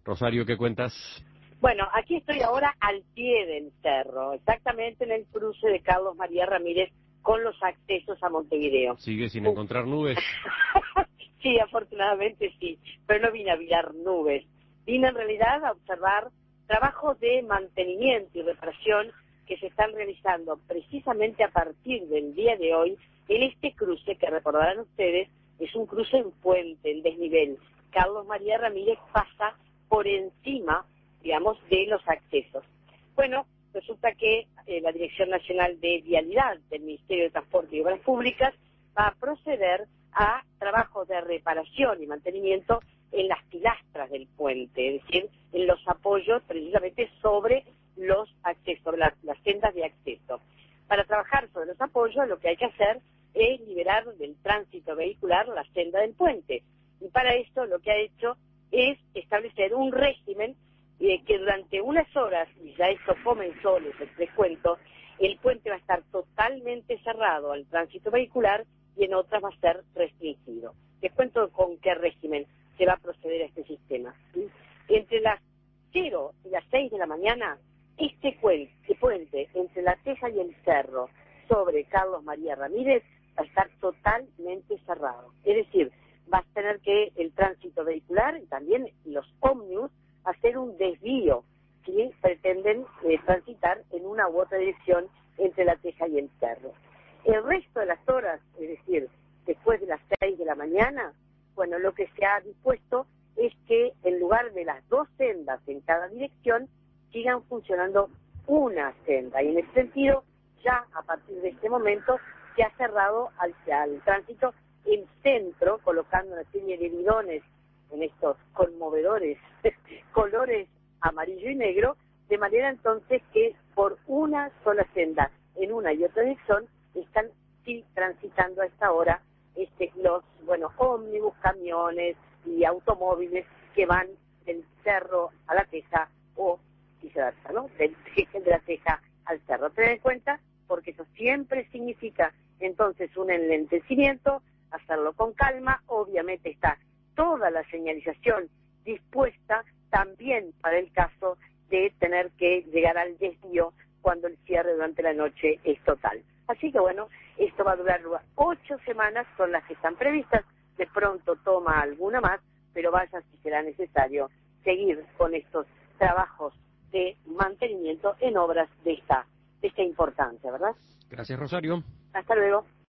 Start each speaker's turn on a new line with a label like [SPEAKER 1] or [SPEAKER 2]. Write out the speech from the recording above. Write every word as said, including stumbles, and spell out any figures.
[SPEAKER 1] Rosario, ¿qué cuentas?
[SPEAKER 2] Bueno, aquí estoy ahora al pie del cerro, exactamente en el cruce de Carlos María Ramírez con los accesos a Montevideo.
[SPEAKER 1] ¿Sigue sin encontrar nubes?
[SPEAKER 2] Sí, afortunadamente sí, pero no vine a mirar nubes. Vine en realidad a observar trabajos de mantenimiento y reparación que se están realizando precisamente a partir del día de hoy en este cruce que recordarán ustedes es un cruce en puente, en desnivel. Carlos María Ramírez pasa por encima, digamos, de los accesos. Bueno, resulta que eh, la Dirección Nacional de Vialidad del Ministerio de Transporte y Obras Públicas va a proceder a trabajos de reparación y mantenimiento en las pilastras del puente, es decir, en los apoyos precisamente sobre los accesos, sobre las, las sendas de acceso. Para trabajar sobre los apoyos lo que hay que hacer es liberar del tránsito vehicular la senda del puente. Y para esto lo que ha hecho es establecer un régimen eh, que durante unas horas, y ya esto comenzó, les, les cuento, el puente va a estar totalmente cerrado al tránsito vehicular y en otras va a ser restringido. Les cuento con qué régimen se va a proceder a este sistema. ¿Sí? Entre las cero y las seis de la mañana, este puente, este puente entre La Teja y el Cerro sobre Carlos María Ramírez va a estar totalmente cerrado. Es decir, va a tener que el tránsito vehicular y también los ómnibus hacer un desvío si pretenden eh, transitar en una u otra dirección entre La Teja y el Cerro. El resto de las horas, es decir, después de las seis de la mañana, bueno, lo que se ha dispuesto es que en lugar de las dos sendas en cada dirección, sigan funcionando una senda. Y en ese sentido, ya a partir de este momento, se ha cerrado al, al tránsito el centro, colocando una serie de bidones en estos conmovedores colores amarillo y negro, de manera entonces que por una sola senda, en una y otra dirección, están sí transitando a esta hora este, los, bueno, ómnibus, camiones y automóviles que van del cerro a La Teja o viceversa, ¿no? Del, de La Teja al cerro. Tener en cuenta, porque eso siempre significa entonces un enlentecimiento, hacerlo con calma, obviamente está toda la señalización dispuesta también para el caso de tener que llegar al desvío cuando el cierre durante la noche es total. Así que bueno, esto va a durar ocho semanas, son las que están previstas, de pronto toma alguna más, pero vaya si será necesario seguir con estos trabajos de mantenimiento en obras de esta, de esta importancia, ¿verdad?
[SPEAKER 1] Gracias, Rosario.
[SPEAKER 2] Hasta luego.